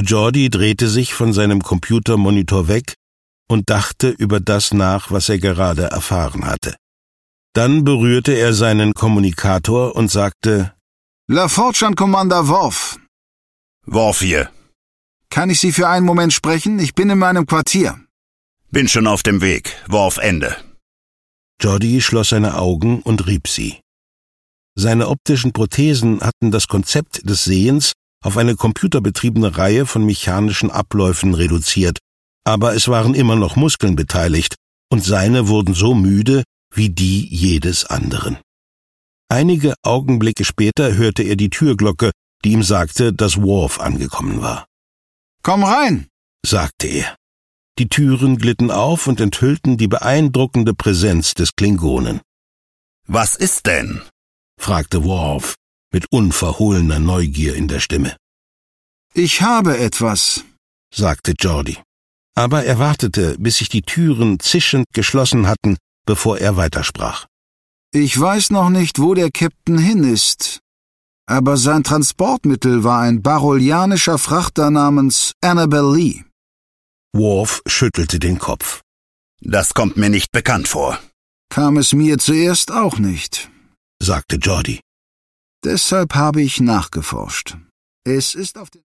Geordie drehte sich von seinem Computermonitor weg und dachte über das nach, was er gerade erfahren hatte. Dann berührte er seinen Kommunikator und sagte: LaForge an Commander Worf. Worf hier. Kann ich Sie für einen Moment sprechen? Ich bin in meinem Quartier. Bin schon auf dem Weg. Worf, Ende. Geordie schloss seine Augen und rieb sie. Seine optischen Prothesen hatten das Konzept des Sehens auf eine computerbetriebene Reihe von mechanischen Abläufen reduziert, aber es waren immer noch Muskeln beteiligt, und seine wurden so müde wie die jedes anderen. Einige Augenblicke später hörte er die Türglocke, die ihm sagte, dass Worf angekommen war. »Komm rein«, sagte er. Die Türen glitten auf und enthüllten die beeindruckende Präsenz des Klingonen. »Was ist denn?« fragte Worf mit unverhohlener Neugier in der Stimme. »Ich habe etwas«, sagte Geordie. Aber er wartete, bis sich die Türen zischend geschlossen hatten, bevor er weitersprach. »Ich weiß noch nicht, wo der Captain hin ist, aber sein Transportmittel war ein barolianischer Frachter namens Annabel Lee.« Worf schüttelte den Kopf. »Das kommt mir nicht bekannt vor.« »Kam es mir zuerst auch nicht«, sagte Geordie. »Deshalb habe ich nachgeforscht. Es ist auf den